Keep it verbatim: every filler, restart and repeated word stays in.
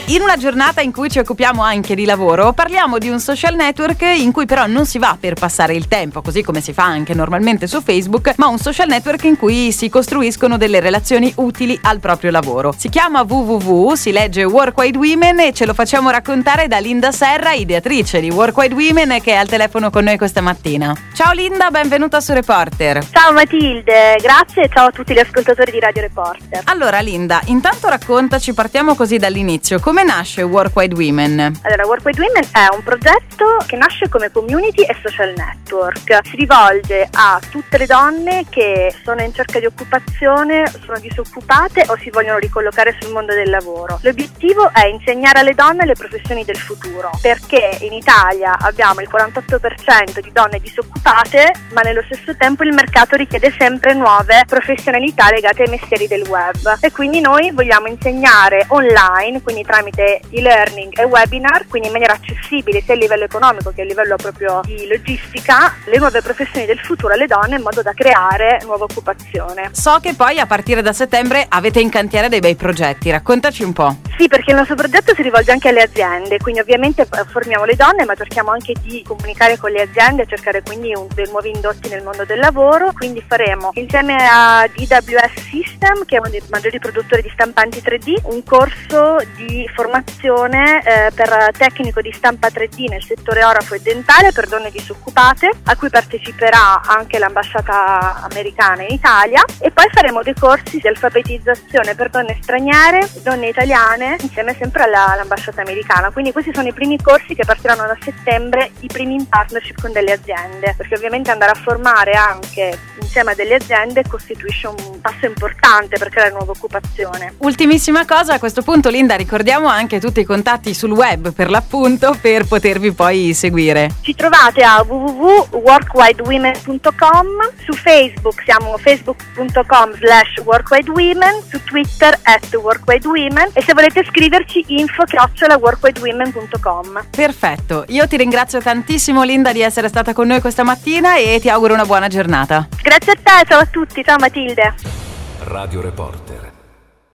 In una giornata in cui ci occupiamo anche di lavoro, parliamo di un social network in cui però non si va per passare il tempo, così come si fa anche normalmente su Facebook, ma un social network in cui si costruiscono delle relazioni utili al proprio lavoro. Si chiama www, si legge Worldwide Women e ce lo facciamo raccontare da Linda Serra, ideatrice di Worldwide Women, che è al telefono con noi questa mattina. Ciao Linda, benvenuta su Reporter. Ciao Matilde, grazie e ciao a tutti gli ascoltatori di Radio Reporter. Allora Linda, intanto raccontaci, partiamo così dall'inizio, come nasce Worldwide Women? Allora, Worldwide Women è un progetto che nasce come community e social network. Si rivolge a tutte le donne che sono in cerca di occupazione, sono disoccupate o si vogliono ricollocare sul mondo del lavoro. L'obiettivo è insegnare alle donne le professioni del futuro, perché in Italia abbiamo il quarantotto per cento di donne disoccupate, ma nello stesso tempo il mercato richiede sempre nuove professionalità legate ai mestieri del web, e quindi noi vogliamo insegnare online, quindi tramite e-learning e webinar, quindi in maniera accessibile sia a livello economico che a livello proprio di logistica, le nuove professioni del futuro alle donne in modo da creare nuova occupazione. So che poi a partire da settembre avete in cantiere dei bei progetti, raccontaci un po'. Sì, perché il nostro progetto si rivolge anche alle aziende, quindi ovviamente formiamo le donne, ma cerchiamo anche di comunicare con le aziende e cercare quindi un, dei nuovi indotti nel mondo del lavoro. Quindi faremo insieme a D W S System, che è uno dei maggiori produttori di stampanti tre D, un corso di formazione eh, per tecnico di stampa tre D nel settore orafo e dentale per donne disoccupate, a cui parteciperà anche l'ambasciata americana in Italia, e poi faremo dei corsi di alfabetizzazione per donne straniere, donne italiane, insieme sempre alla, all'ambasciata americana. Quindi questi sono i primi corsi che partiranno da settembre, i primi in partnership con delle aziende, perché ovviamente andare a formare anche insieme a delle aziende costituisce un passo importante per creare nuova occupazione. Ultimissima cosa, a questo punto Linda, ricordiamo anche tutti i contatti sul web per l'appunto, per potervi poi seguire. Ci trovate a w w w punto worldwidewomen punto com, su Facebook siamo facebook punto com slash worldwidewomen, su Twitter at worldwidewomen, e se volete scriverci info chiocciola worldwidewomen punto com. Perfetto, io ti ringrazio tantissimo Linda di essere stata con noi questa mattina e ti auguro una buona giornata. Grazie a te, ciao a tutti, ciao Matilde. Radio Reporter.